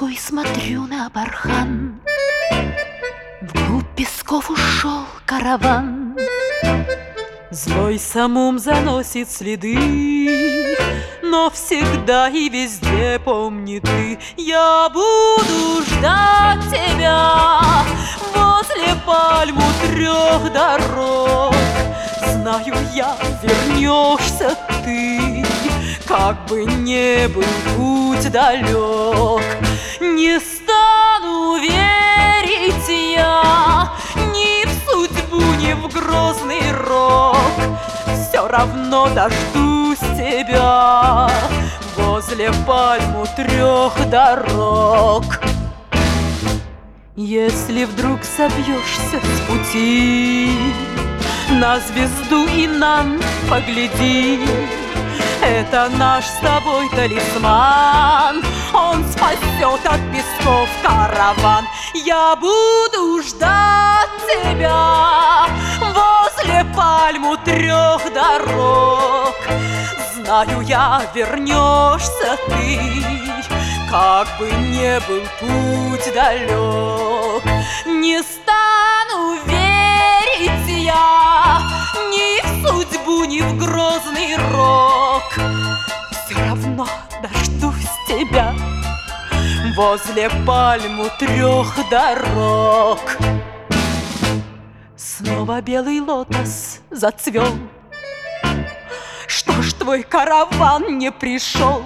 тоской смотрю на бархан. Вглубь песков ушел караван. Злой самум заносит следы, но всегда и везде помни ты. Я буду ждать тебя возле пальму 3 дорог. Знаю я, вернешься ты, как бы не был путь далек. Не стану верить я ни в судьбу, ни в грозный рок. Все равно дождусь тебя возле пальму 3 дорог. Если вдруг собьешься с пути, на звезду Инан погляди. Это наш с тобой талисман, он спасет от песков караван. Я буду ждать тебя возле пальму 3 дорог. Знаю я, вернешься ты, как бы не был путь далек. Не стану верить я ни в судьбу, ни в грозный рок. Все равно дождусь тебя возле пальму 3 дорог. Снова белый лотос зацвел. Что ж твой караван не пришел?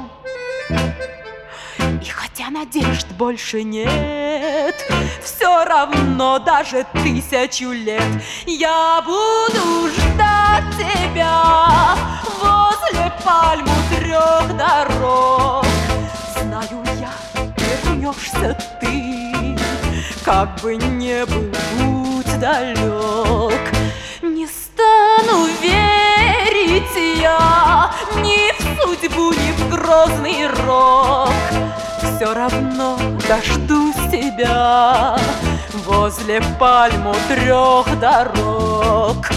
И хотя надежд больше нет, все равно даже 1000 лет я буду ждать тебя возле пальму 3 дорог. Знаю я, вернешься ты, как бы не был путь далек. Не стану верить я ни в судьбу, ни в грозный рок. Все равно дождусь тебя возле пальму 3 дорог.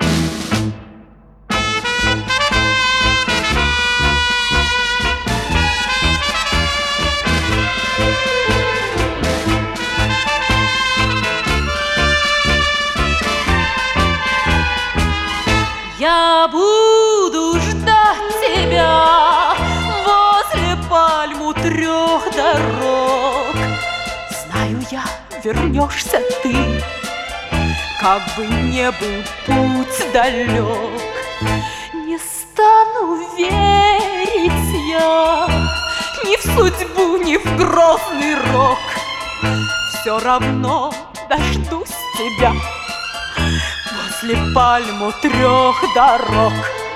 Я буду ждать тебя возле пальму 3 дорог. Знаю я, вернешься ты, как бы не был путь далек. Не стану верить я ни в судьбу, ни в грозный рок. Все равно дождусь тебя возле пальму 3 дорог.